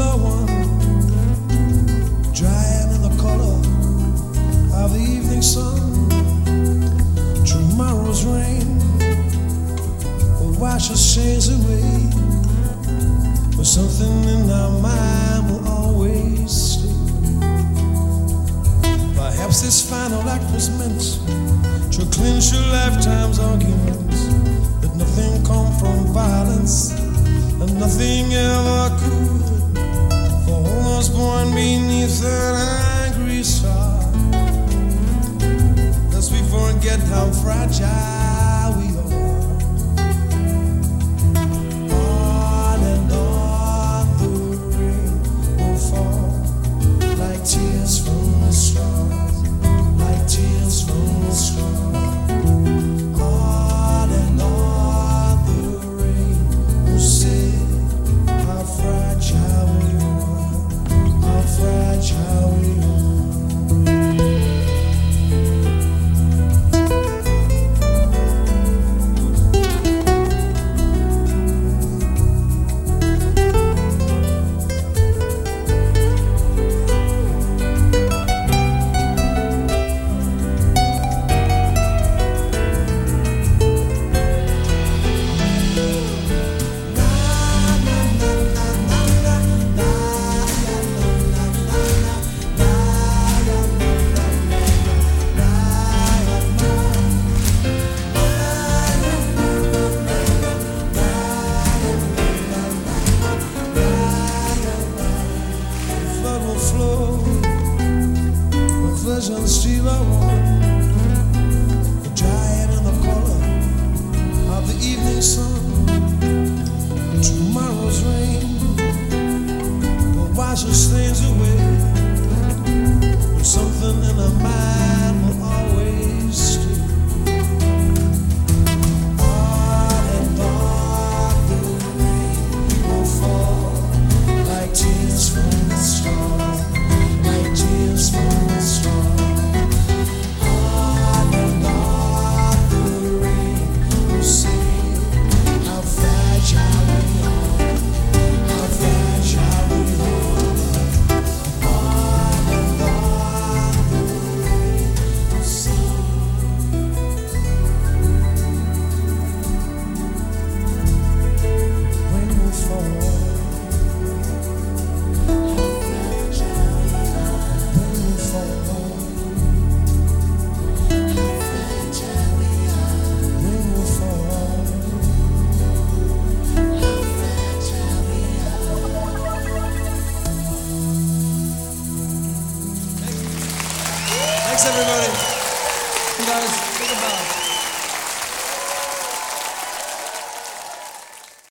are one, drying in the color of the evening sun. Tomorrow's rain will wash us shades away, but something in our mind will always stay. Perhaps this final act was meant to clinch your lifetime's arguments, that nothing come from violence and nothing ever could. For all was born beneath an angry star, lest we forget how fragile we are. On and on the rain will fall like tears from the stars, like tears from the stars. On and on the rain will say how fragile we are, how fragile we are. Visions still are warm, drying in the color of the evening sun. Tomorrow's rain will wash us stains away, but something in our mind will always stay. On and on the rain will fall like tears from the stars, like tears from the stars. Thanks, everybody.